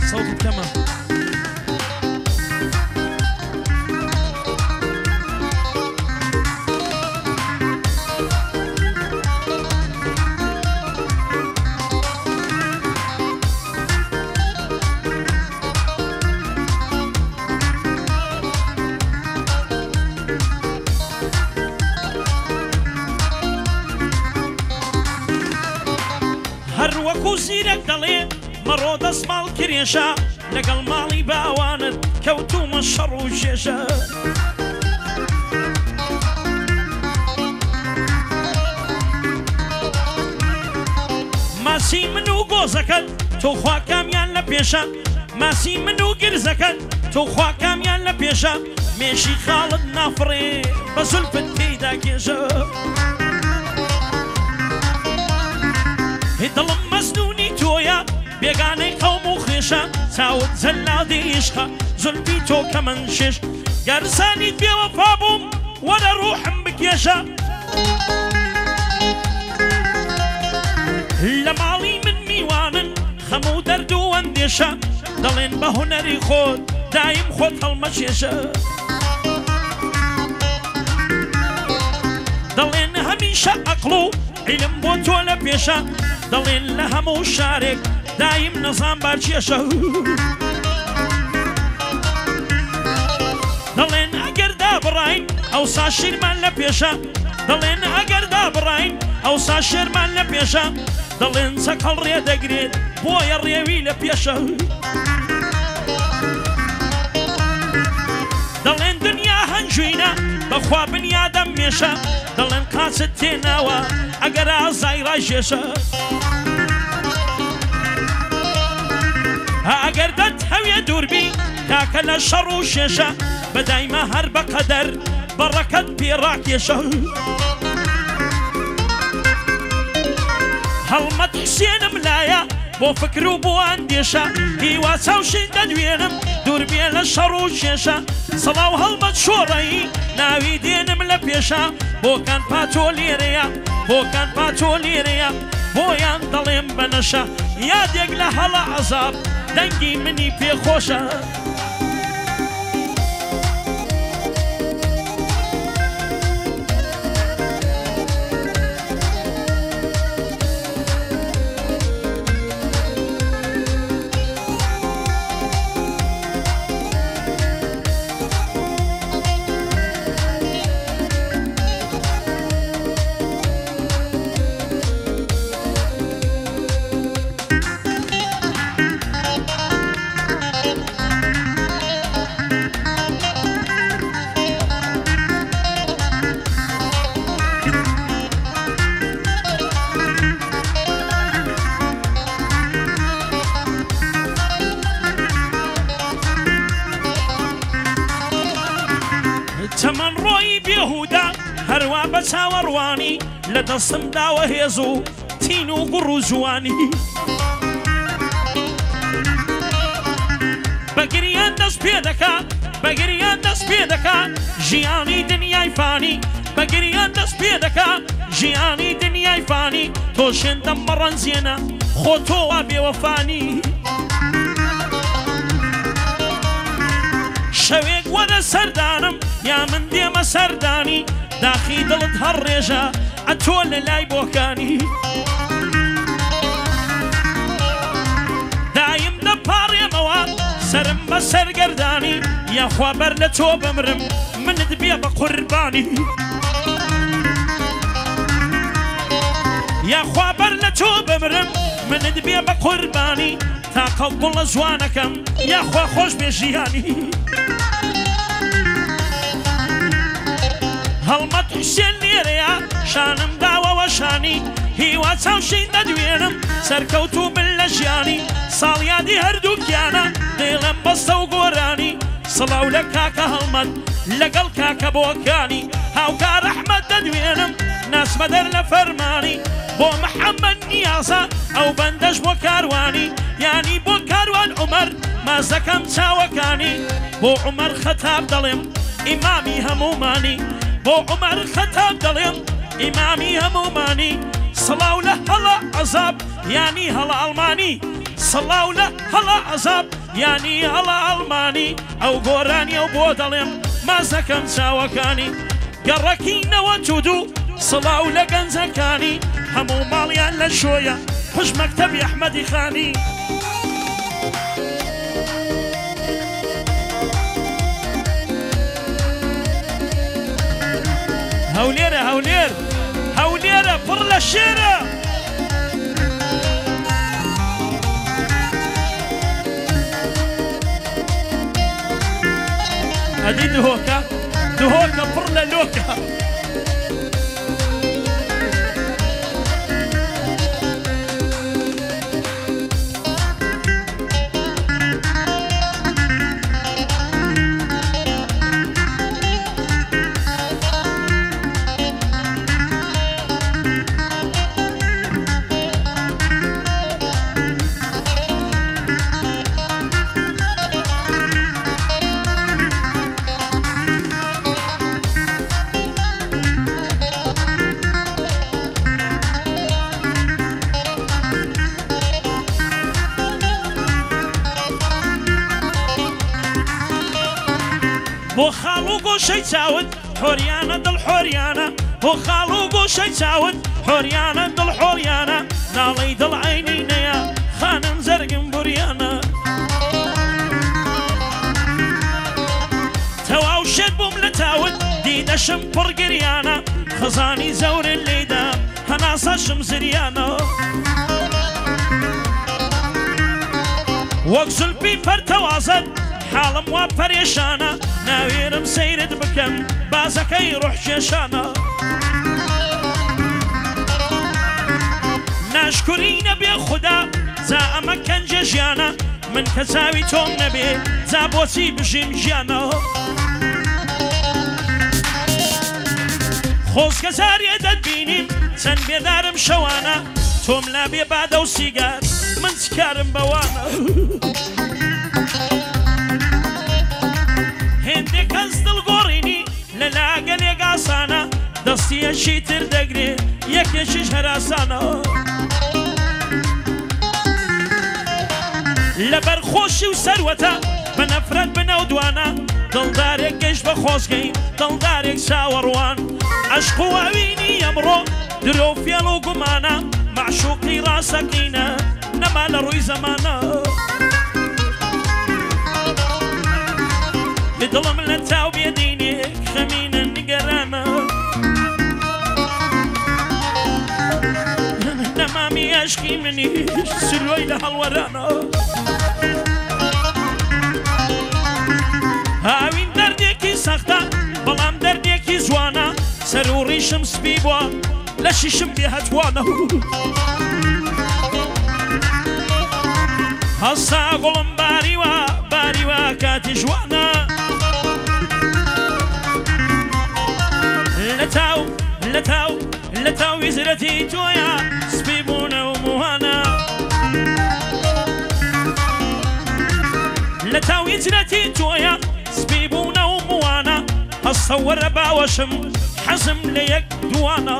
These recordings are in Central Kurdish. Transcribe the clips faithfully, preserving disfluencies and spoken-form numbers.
صوت كمان هەروەکو زیرەک دەڵێ مەڕۆ دەستماڵ کرێژە لەگەڵ ماڵی باوانت کەوتومە شەڕ و ژێژە ماسی من و گۆزەکەت تۆ خوا کامیان لە پێشە ماسی من و گرزەکەت تۆ خوا کامیان لە پێشە مێشی خاڵت نافڕێ بە زولفت تێیدا گێژە دڵم مەزنونی تۆیە بێگانەی قەوم و خێشە چاوت جەلادی عیشقە زولفی تۆ کە من شێش گەرزانیت بێوەفا بووم وەرە ڕوحم بکێشە لە ماڵی من میوانن خەم و دەرد و ئەندێشە دەڵێن بە هونەری خۆت دایم خۆت هەڵمەچێشە دەڵێن هەمیشە عەقڵ و عیلم بۆ تۆ لە پێشە دەڵێن لە هەموو شارێک دایم نەزان بارچێشە دەڵێن ئەگەر دابڕاین ئەوسا شیرمان لە پێشە دەڵێن ئەگەر دابڕاین ئەوسا شێرمان لە پێشە دەڵێن چەکەڵ ڕێ دەگرێت بۆیە ڕێوی لە پێشە دەڵێن دنیا هەنجوینە بەخوا بنیادەم مێشە دەڵێن قاچت تێناوە ئەگەر ئازای ڕایژێشە ئەگەر دەت هەوێ دووربی تاکە لە شەڕ و شێشە بەدایمە هەر بەقەدەر بەڕەکەت پێڕاکێشە هەڵمەت حسێنم لایە بۆ فکر و بۆ ئەندێشە هیوا چاوشین دەدوێنم دووربێ لە شەڕ و شێشە سەڵاو هەڵمەت شۆڕەیی ناوی دێنم لە پێشە بۆکان پاتۆ لێرەیە بۆکان پاتۆ لێرەیە بۆیان دەڵێم بەنەشە یادێک لە هەڵە عەزاب دەنگی منی پێخۆشە چەمەن ڕۆیی بێهودا هەروە بە چاوەڕوانی لە دەستم داوە هێز و تین و گوڕ و جوانی بەگریان دەست پێ دەکا بەگریان دەست پێ دەکا ژیانی دنیای فانی بەگریان دەست پێ دەکا ژیانی دنیای فانی تۆ شێندەم مەڕەنجێنە خۆ تۆوا بێوەفانی شەوێک وەرە سەردانم یا من دێمە سەردانی داخی دڵت هەر ڕێژە ئەتۆ لە لای بۆکانی دایم دەپاڕێمەوە سرم بە سەرگەردانی یاخوا بەر لە تۆ بمرم منت بێ بە قوربانی یاخوا بەر لە تۆ بمرم منت بێ بە قوربانی تاقە گوڵە جوانەکەم یاخوا خۆش بێ ژیانی هەڵمەت حسێن لێرەیە شانم داوەوە شانی هیوا چاوشین دەدوێنم سەرکەوت و من لە ژیانی ساڵیادی هەردووکیانە دێڵم بەستە و گۆرانی سڵاو لە کاکە هەڵمەت لەگەڵ کاکە بۆکانی هاوکار ئەحمەد دەدوێنم ناسمە دەر لە فەرمانی بۆ محەممەد نیازە ئەو بەندەش بۆ کاروانی یانی بۆ کاروان عومەر مازەکەم چاوەکانی بۆ عومەر خەتاب دەڵێم ئیمامی هەمومانی بۆ عومەر خەتاب دەڵێم ئیمامی هەمومانی سڵاو لە هەڵە عەزاب یانی هەڵە ئەڵمانی سڵاو لە هەڵە عەزاب یانی هەڵا ئەڵمانی ئەو گۆرانیە و بۆ دەڵێم مازەکەم چاوەکانی گەڕەکی نەوە تودو سڵاو لە گەنجەکانی هەموو ماڵیان لە شۆیە خوش مەکتەبی ئەحمەدی خانی هەولێرە هەولێر هەولێرە پڕ لە شێرە ئەدی دهۆکە دهۆکە پڕ لە لۆکە بۆ خاڵ و گۆشەی چاوت حۆریانە دڵ حۆریانە بۆ خاڵ و گۆشەی چاوت حۆریانە دڵ حۆریانە ناڵەی دڵ عینینەیە خانم زەرگم بوریانە تەواو شێت بووم لە تاوت دیدەشم پڕگریانە خزانی زەورن لێدا هەناسەشم زریانە وەک زولپی پەرتەوازت حاڵم وا پەرێشانە ناوێرم سەیرت بکەم بازەکەی ڕوحکێشانە ناشکوری نەبێ خوددا جا ئەمە کەنجە ژیانە من کە چاوی تۆم نەبێ جا بۆچی بژیم ژیانە خۆزگە زارێ دەتبینیم چەند بێدارم شەوانە تۆم لا بێ بادە و سیگار من چکارم بەوانە هێندێک کەس دڵگۆڕینی لە لاگەلێک ئاسانە دەستیەکی تر دەگرێ یەکێکیش هەراسانە لەبەر خۆشی و سەروەتە بە نەفرەت بنەو دوانە دڵدارێک گەشت بە خۆزگەی دڵدارێک چاوەڕوان عەشق و هاوینی ئەمڕۆ درۆ فێڵ و گومانە معشوقی ڕاستەقینە نەما لە ڕووی زەمانە دڵم لە تاو بێدینێک خەمینە نیگەرانە نەمامی عەشقی منیش سلوەی لە هەڵوەرانە هاوین دەردێکی سەختە بەڵام دەردێکی جوانە سەر و ڕیشم سپی بووە لە شیشم بێ هەتوانە هەستا گوڵم باریوە باریوە کاتی جوانە لەتاو لەتاو لەتاو ویزرەتی تۆیە سپی بوونە و موهانە لەتاو ویزرەتی تۆیە سپی بوونە و موانە هەستە وەرە باوەشم حەزم لە یەک دوانە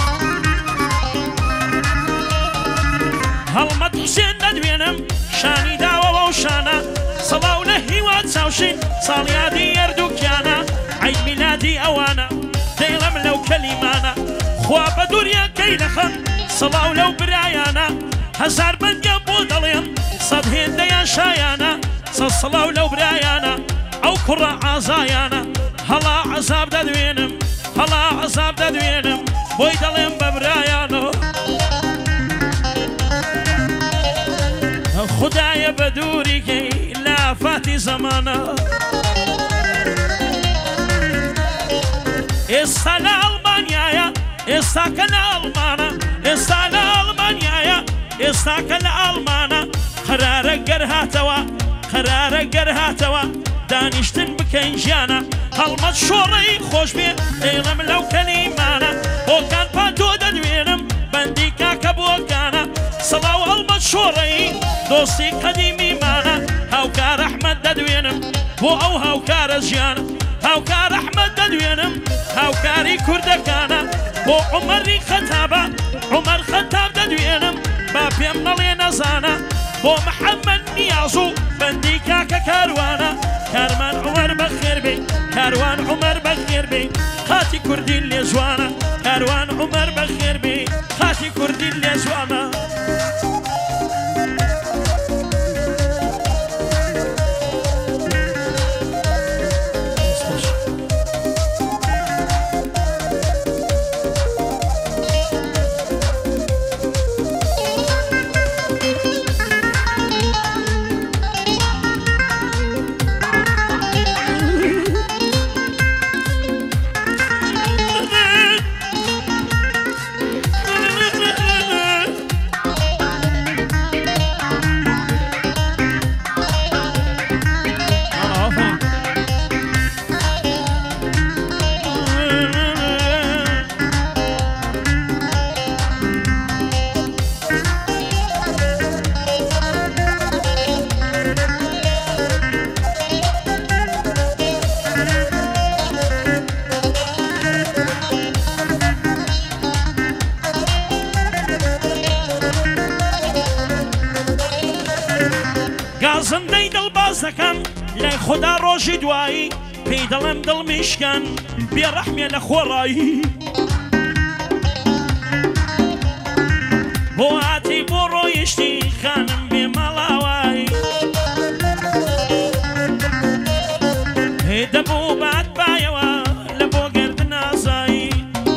هەڵمەت حوسێن دەدوێنم شانی داوەوە و شانە سەڵاو لە هیوات چاوشین ساڵیادی یەردووکیانە عید میلادی ئەوانە دەیڵەم لەو کەلیمانە خوا بە دووریەکەی لەخەم سەڵاو لەو برایانە هەزار بەنگەم بۆ دەڵێم سەد هێندەیان شایانە سەد سەڵاو لەو برایانە ئەو کوڕە ئازایانە هەڵا عەزاب دەدوێنم هەڵا عەزاب دەدوێنم بۆی دەڵێم بە برایانە خدایە بە دووریکەی لە ئافاتی زەمانە ئێستا لە ئەڵمانیایە ئێستاکە لە ئەڵمانە ئێستا لە ئەڵمانیایە ئێستاکە لە ئەڵمانە قەرارە گەر هاتەوە قەرارە گەر هاتەوە دانیشتن بکەین ژیانە هەڵمەت شۆڕەی خۆش بێ دەیڵەم لەو کەلیمانە بۆکان پاتۆ دەدوێنم بەندی کاکە بۆکانە سەڵاو هەڵمەت شۆڕەی دۆستی قەدیمیمانە هاوکار ئەحمەد دەدوێنم بۆ ئەو هاوکارە ژیانە هاوکار ئەحمەد دەدوێنم هاوکاری کوردەکانە بۆ عومەری خەتابە عومەر خەتاب دەدوێنم با پێم نەڵێ نەزانە بۆ محەممەد نیاز و بەندی کاکە کاروانە کارمان عومەر بەخێر بێ کاروان عومەر بەخێر بێ خاتی کوردی لێ جوانە کاروان عومەر بەخێر بێ خاتی کوردی لێ جوانە گازندەی دڵباز دەکەم لای خۆدا ڕۆژی دوایی پێی دەڵێم دڵمیشکەن بێڕەحمێ لە خۆڕایی بۆ هاتی بۆ ڕۆیشتی خانم بێ مەڵاوایی دەبوو بات بایەوە لە بۆ گرد نازایی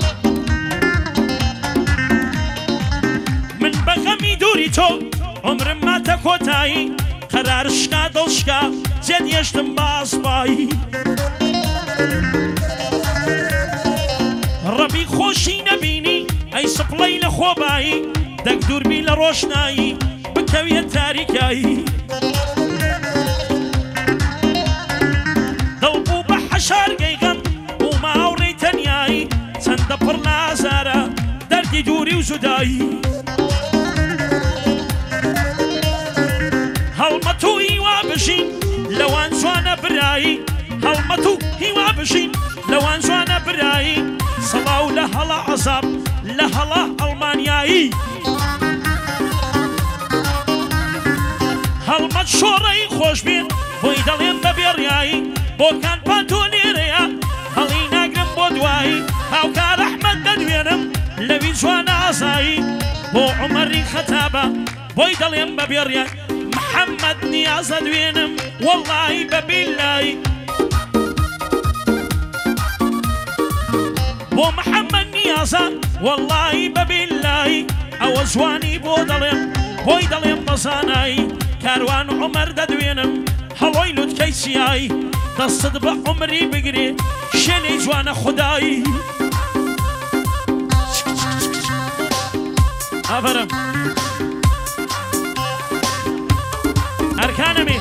من بەغەمی دووری تۆ عمرم ماتە کۆتایی قرار شکا دڵشکا جێت هێشتم باسپایی ڕەبی خۆشی نەبینی ئەی سپڵەی لە خۆبایی دەک دووربی لە ڕۆشنایی بکەویە تاریکایی دڵبوو بە حەشارگەی غەم بوو ماوڕێی تەنیایی چەندە پڕ نازارە دەردی دووری و جودایی هەڵمەت و هیوا بژین لەوان جوانە برایی هەڵمەت و هیوا بژین لەوان جوانە برایی سەڵاو لە هەڵا عەزاب لە هەڵا ئەڵمانیایی هەڵمەت شۆڕەی خۆشبێن بۆی دەڵێن بەبێڕیایی بۆکان پانتۆ لێرەیە هەڵی ناگرم بۆ دوایی هاوکار ئەحمەد دەدوێنم لەوی جوانە ئازایی بۆ عومەری خەتابە بۆی دەڵێن بەبێڕیایی محەممەد نیازە دوێنم وەڵڵاهی بەبیلایی بۆ محەممەد نیازە وەڵڵاهی بەبیلایی ئەوە جوانی بۆ دەڵێم بۆی دەڵێم بەزانایی کاروان عومەر دەدوێنم هەڵۆی لوتکەی سیایی دەستت بە عومری بگرێ شوێنەی جوانە خودایی ئافەرم ئەرکانەمی